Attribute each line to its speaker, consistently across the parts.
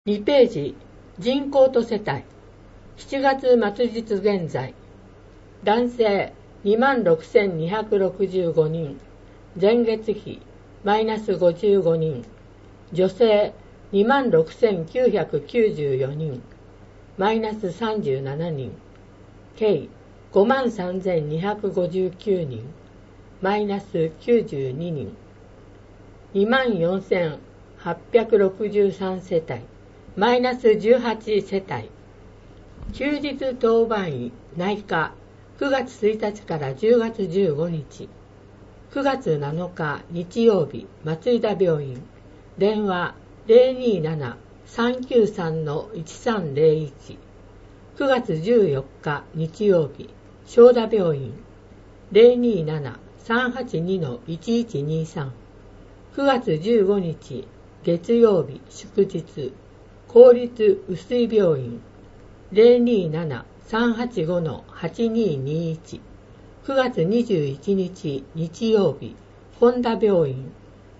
Speaker 1: 2ページ、人口と世帯。7月末日現在。男性26,265人。前月比マイナス55人。女性26,994人。マイナス37人。計53,259人。マイナス92人。24,863世帯。マイナス18世帯。休日当番医内科9月1日から10月15日。9月7日日曜日松井田病院。電話 027-393-1301。9月14日日曜日正田病院。027-382-1123。9月15日月曜日祝日公立雨水病院 027-385-8221。 9月21日日曜日本田病院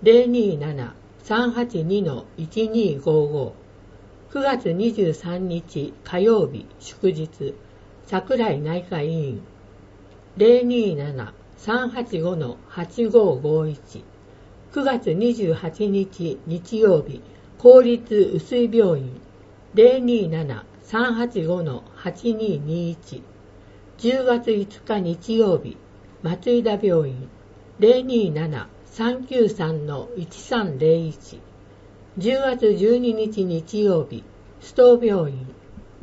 Speaker 1: 027-382-1255。 9月23日火曜日祝日桜井内科医院 027-385-8551。 9月28日日曜日公立雨水病院 027-385-8221。 10月5日日曜日松井田病院 027-393-1301。 10月12日日曜日須藤病院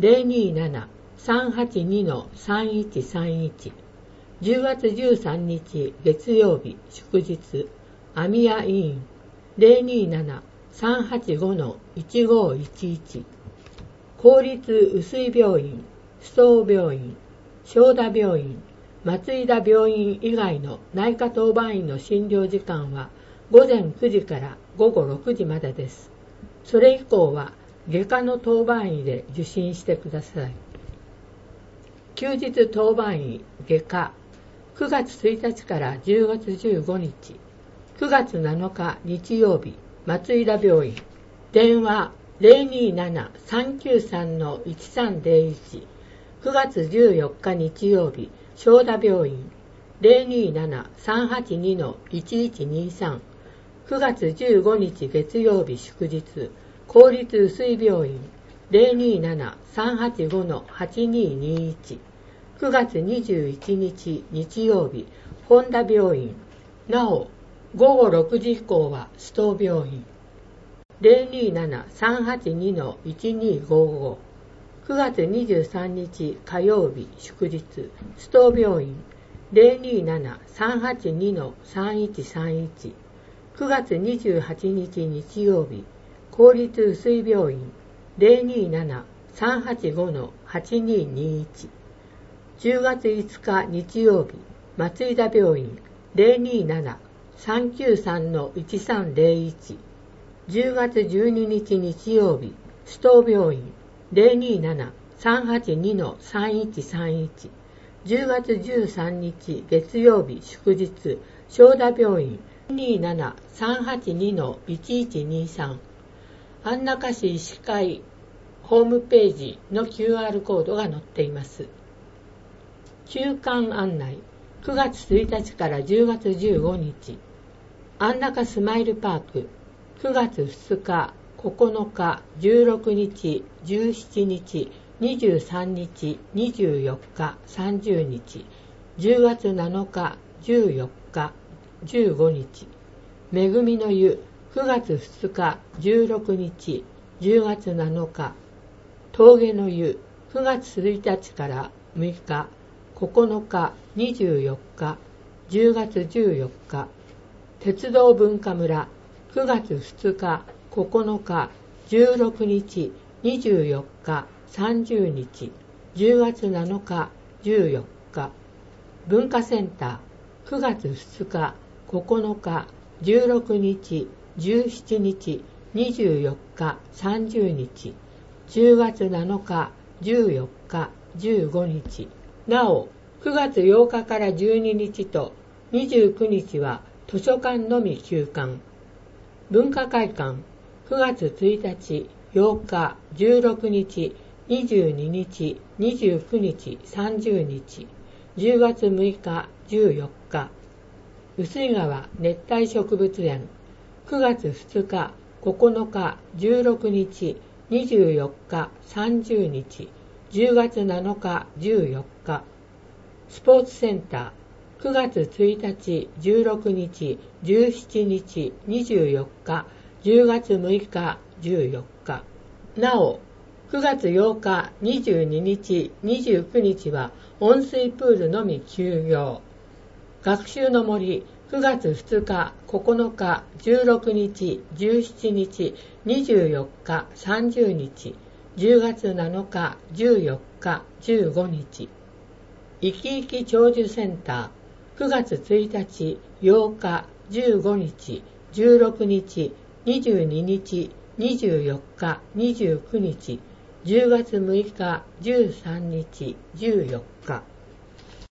Speaker 1: 027-382-3131。 10月13日月曜日祝日阿宮医院 027-385-1511。 公立雨水病院須藤病院正田病院松井田病院以外の内科当番医の診療時間は午前9時から午後6時までです。それ以降は外科の当番医で受診してください。休日当番医外科9月1日から10月15日。9月7日日曜日松井田病院。電話 027-393-1301。 9月14日日曜日正田病院 027-382-1123。 9月15日月曜日祝日公立雨水病院 027-385-8221。 9月21日日曜日本田病院。なお午後6時以降は須藤病院 027-382-1255。 9月23日火曜日祝日須藤病院 027-382-3131。 9月28日日曜日公立雨水病院 027-385-8221。 10月5日日曜日松井田病院 027-393-1301。 10月12日日曜日須藤病院 027-382-3131。 10月13日月曜日祝日正田病院 027-382-1123。 安中市医師会ホームページの QR コードが載っています。休館案内9月1日から10月15日。安中スマイルパーク9月2日、9日、16日、17日、23日、24日、30日。10月7日、14日、15日。めぐみの湯9月2日、16日、10月7日。峠の湯9月1日から6日、9日、24日、10月14日。鉄道文化村9月2日、9日、16日、24日、30日。10月7日、14日。文化センター9月2日、9日、16日、17日、24日、30日。10月7日、14日、15日。なお、9月8日から12日と29日は図書館のみ休館。文化会館9月1日、 8日、16日、22日、29日、30日、10月6日、14日。碓井川熱帯植物園、9月2日、9日、16日、24日、30日、10月7日、14日。スポーツセンター、9月1日、16日、17日、24日、10月6日、14日。なお、9月8日、22日、29日は温水プールのみ休業。学習の森、9月2日、9日、16日、17日、24日、30日、10月7日、14日、15日。いきいき長寿センター、9月1日、8日、15日、16日、22日、24日、29日、10月6日、13日、14日。